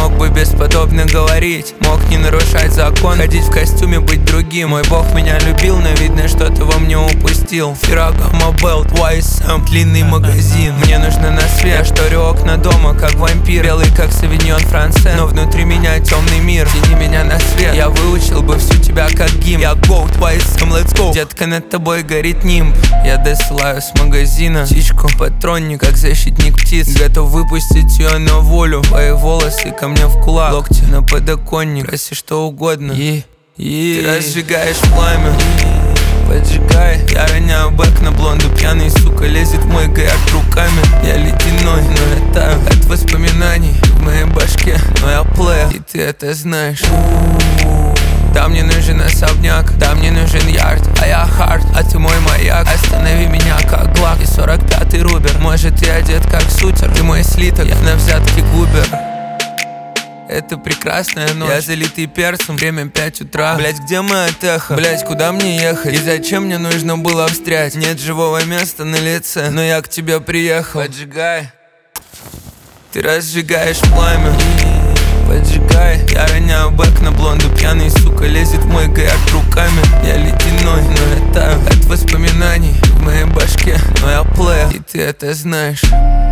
мог бы бесподобно говорить, мог не нарушать закон, ходить в костюме, быть другим. Мой бог меня любил, но видно, что-то во мне упустил. Феррагамо Белт, YSM, длинный магазин. Мне нужно на свет, я шторю окна дома, как вампир. Белый, как Савиньон Франце, но внутри меня темный мир. Тяни меня на свет, я выучил бы всю тебя как гимн. Я GOAT, YSM, let's go. Детка, над тобой горит нимб. Я досылаю с магазина птичку, патронник, как защитник птиц. Готов выпустить ее на волю. Твои волосы ко мне в кулак, локти на подоконник, проси что угодно. Ты разжигаешь пламя, поджигай. Я роняю бэк на блонду, пьяный, сука, лезет в мой гаяк руками. Я ледяной, но я таю от воспоминаний в моей башке. Но я плеер, и ты это знаешь. Да, мне нужен особняк, да, мне нужен ярд, а я хард, а ты мой маяк. Останови меня как глак и 45-й рубер. Может, ты одет как сутер, ты мой слиток, я на взятке губер. Это прекрасная ночь, я залитый перцем, время 5 утра. Блять, где моя теха? Блять, куда мне ехать? И зачем мне нужно было встрять? Нет живого места на лице, но я к тебе приехал. Поджигай. Ты разжигаешь пламя, поджигай. Я роняю бэк на блонду, пьяный, сука, лезет в мой гаяк руками. Я ледяной, но я таю от воспоминаний в моей башке. Но я плеер, и ты это знаешь.